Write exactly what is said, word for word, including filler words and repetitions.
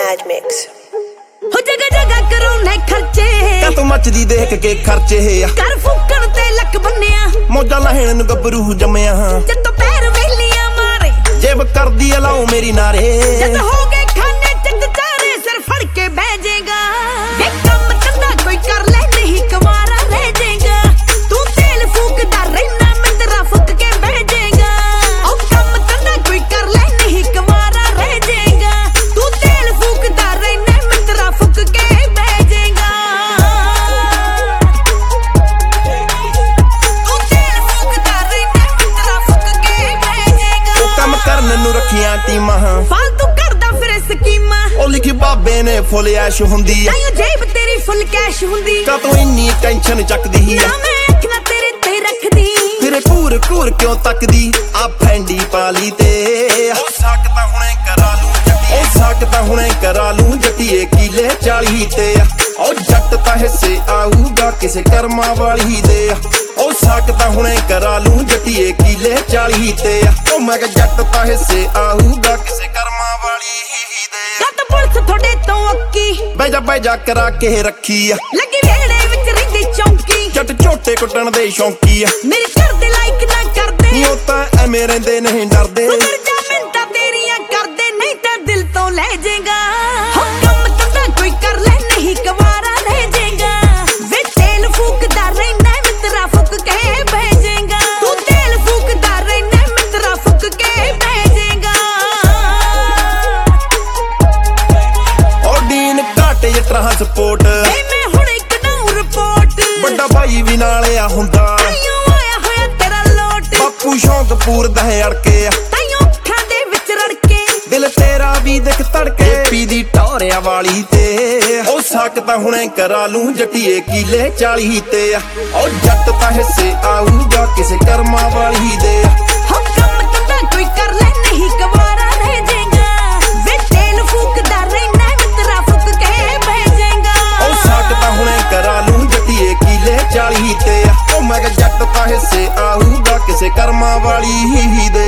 Mad Mix. हो जगह जगह करोने खर्चे का तू मचदी देख के खर्चे कर फूकण ते लक बन्निया मौजा लहण नु गबरू जम्मिया जद पैर वेलियां मारे जेब कर दी अलाओ मेरी नारे जद हो गए खाने चंद चारे सिर फड़ के बह जाएगा वे काम धंधा कोई कर ले नहीं कुंवारा रह जाएगा तू तेल फूकदा रहना मैं तेरा फूक के बह जाएगा ओ काम धंधा कोई कर ले नहीं कुंवारा रह जाएगा तू तेल फूकदा रहना मैं तेरा फूक के बह जाएगा तू तेल फूकदा रहना मैं तेरा फूक के बह जाएगा ओ काम करन नु रखियां टीमां फालतू करदा फिर स्कीमां ओ लिखी बाबे ने फुल ऐश हुंदी आ ਤਾਈਓ ਜੇਬ ਤੇਰੀ ਫੁੱਲ ਕੈਸ਼ ਹੁੰਦੀ का तू इन्नी टेंशन चकदी ਨਾ ਮੈਂ ਅੱਖਾਂ ਤੇਰੇ ਤੇ ਰੱਖਦੀ तेरे पूर घूर क्यों तकदी आ फैंडी पाली ते ओ सकता हुणे करा लूं जट्टी ओ सकता हुणे करा लूं जट्टीए कीले चाली ते ओ जट ता हिस्से आऊगा किसे कर्मा वाली दे ओ सकता हुणे करा लूं जट्टीए कीले चाली ते ओ मैं कह जट ता हिस्से आऊगा किसे कर्मा वाली दे ਕੱਟ ਪੁਲਿਸ ਤੁਹਾਡੇ ਤੋਂ ਅੱਕੀ बैजा बैजा करा के रखी आ ਲੱਗੀ ਵੇੜੇ ਵਿੱਚ ਰਹਿੰਦੀ ਚੌਂਕੀ जट झोटे कुटण दे शौकी आ ਮੇਰੇ ਘਰ ਦੇ ਲਾਇਕ ਨਾ ਕਰਦੇ ਨੀ ਉਹ ਤਾਂ ਐਵੇਂ ਰਹਿੰਦੇ ਨਹੀਂ ਡਰਦੇ ਸੁਧਰ ਜਾ ਮਿੰਟਾਂ ਤੇਰੀਆਂ ਕਰਦੇ ਨਹੀਂ ਤਾਂ ਦਿਲ ਤੋਂ ਲੈ ਜਾਏਗਾ ਹੋ ਕੰਮ ਧੰਦਾ ਕੋਈ ਕਰ ਲੈ ਨਹੀਂ ਕੁਵਾਰਾ ਰਹਿ ਜਾਏਗਾ ਵੇ ਤੇਲ ਫੂਕਦਾ ਰਹਿਣਾ ਮੈਂ ਤੇਰਾ ਫੂਕ ਕੇ ਬਹਿ ਜਾਏਗਾ ਤੂੰ ਤੇਲ ਫੂਕਦਾ ਰਹਿਣਾ ਮੈਂ ਤੇਰਾ ਫੂਕ ਕੇ ਬਹਿ ਜਾਏਗਾ ਉਹ ਡੀਨ ਘਾਟੇ ਟਰਾਂਸਪੋਰਟ ਵੇ ਮੈਂ ਹੁਣ ਇੱਕ ਨੂੰ ਰਿਪੋਰਟ ਵੱਡਾ ਭਾਈ ਵੀ ਨਾਲ ਆ ਹੁੰਦਾ ਤਾਈਓ ਆਇਆ ਹੋਇਆ ਤੇਰਾ ਲੋਟ ਬਾਪੂ ਸ਼ੌਂਕ ਪੂਰਦਾ ਹੈ ਅੜਕੇ ਤਾਈਓ ਅੱਖਾਂ ਦੇ ਵਿੱਚ ਰੜਕੇ ਦਿਲ ਤੇਰਾ ਵੀ ਦਿਖ ਤੜਕੇ ਪੀ ਦੀ ਟੌਰਿਆਂ ਵਾਲੀ ਤੇ ਉਹ ਸਕਦਾ ਹੁਣੇ ਕਰਾ ਲੂੰ ਜੱਟੀਏ ਕੀਲੇ ਚਾਲੀ ਤੇ ਉਹ ਜੱਟ ਤਾਂ ਹਿੱਸੇ ਆਊਗਾ ਕਿਸੇ ਕਰਮਾਂ ਵਾਲੀ ਦੇ ਹੋ ਕੰਮ ਧੰਦਾ ਕੋਈ ਕਰ ਲੈ ਨਹੀਂ ਕੁਵਾਰਾ ਰਹਿ ਜਾਏਗਾ ਵੇ ਤੇਲ ਫੂਕਦਾ ਰਹਿਣਾ ਮੈਂ ਤੇਰਾ ਫੂਕ ਕੇ ਬਹਿ ਜਾਏਗਾ ਉਹ ਸਕਦਾ ਹੁਣੇ ਕਰਾ ਲੂੰ ਜੱਟੀਏ ਕੀਲੇ ਚਾਲੀ ਤੇ ਉਹ ਮੈਂ ਕਿਹਾ ਜੱਟ ਤਾਂ ਹਿੱਸੇ ਆਊਗਾ ਕਿਸੇ ਕਰਮਾਂ ਵਾਲੀ ਦੇ